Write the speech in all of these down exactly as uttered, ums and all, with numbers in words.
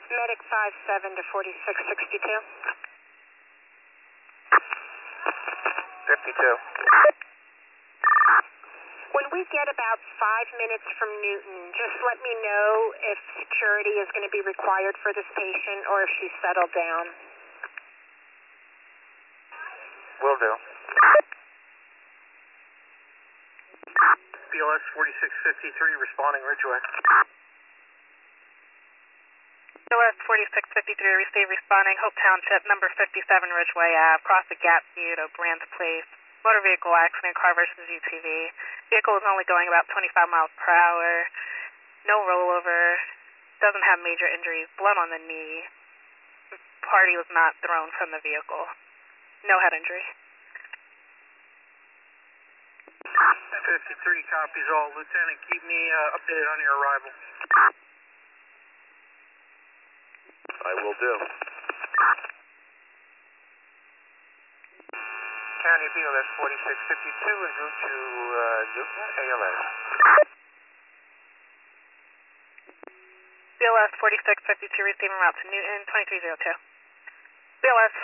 Medic five seven to forty-six sixty-two. fifty-two. When we get about five minutes from Newton, just let me know if security is going to be required for this patient or if she's settled down. Will do. B L S forty-six fifty-three responding Ridgeway. B L S forty-six fifty-three, receive responding Hope Township, number fifty-seven Ridgeway Ave, across the Gap View to Brands Place. Motor vehicle accident, car versus U T V. Vehicle is only going about twenty-five miles per hour. No rollover. Doesn't have major injuries. Blood on the knee. Party was not thrown from the vehicle. No head injury. fifty-three copies all. Lieutenant, keep me uh, updated on your arrival. I will do. County B L S forty-six fifty-two en route to uh, Newton A L S. B L S forty-six fifty-two, receiving route to Newton, twenty-three oh two. B L S.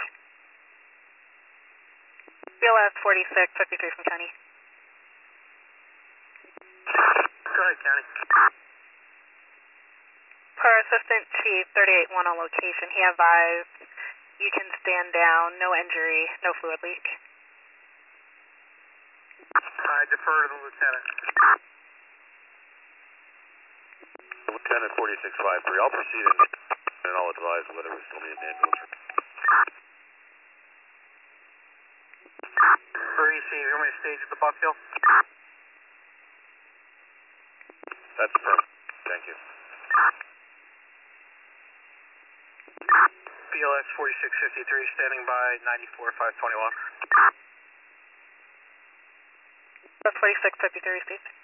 B L S forty-six fifty-three from County. Go ahead, County. Per Assistant Chief thirty-eight one on location, he advised you can stand down, no injury, no fluid leak. I defer to the lieutenant. Lieutenant forty-six fifty-three, I'll proceed in, and I'll advise whether we still need an ambulance. For E C, you want me to stage at the Buck Hill? That's perfect. Thank you. B L S forty-six fifty-three standing by ninety-four five twenty-one. That's forty-six fifty-three, Steve.